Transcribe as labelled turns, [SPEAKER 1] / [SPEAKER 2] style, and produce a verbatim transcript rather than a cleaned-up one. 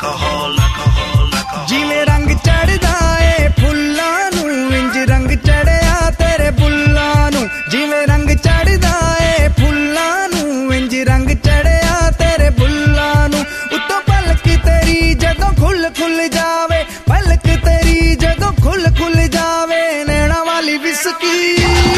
[SPEAKER 1] alcohol, alcohol, alcohol.
[SPEAKER 2] ਜਿਵੇਂ ਰੰਗ ਚੜਦਾ ਏ ਫੁੱਲਾਂ ਨੂੰ ਇੰਜ ਰੰਗ ਚੜਿਆ ਤੇਰੇ ਬੁੱਲਾਂ ਨੂੰ ਜਿਵੇਂ ਰੰਗ ਚੜਦਾ ਏ ਫੁੱਲਾਂ ਨੂੰ ਇੰਜ ਰੰਗ ਚੜਿਆ ਤੇਰੇ ਬੁੱਲਾਂ ਨੂੰ ਉੱਤੋਂ ਪਲਕ ਤੇਰੀ ਜਦੋਂ ਖੁੱਲ ਖੁੱਲ ਜਾਵੇ ਪਲਕ ਤੇਰੀ ਜਦੋਂ ਖੁੱਲ ਖੁੱਲ ਜਾਵੇ ਨੈਣਾ ਵਾਲੀ ਵਿਸਕੀ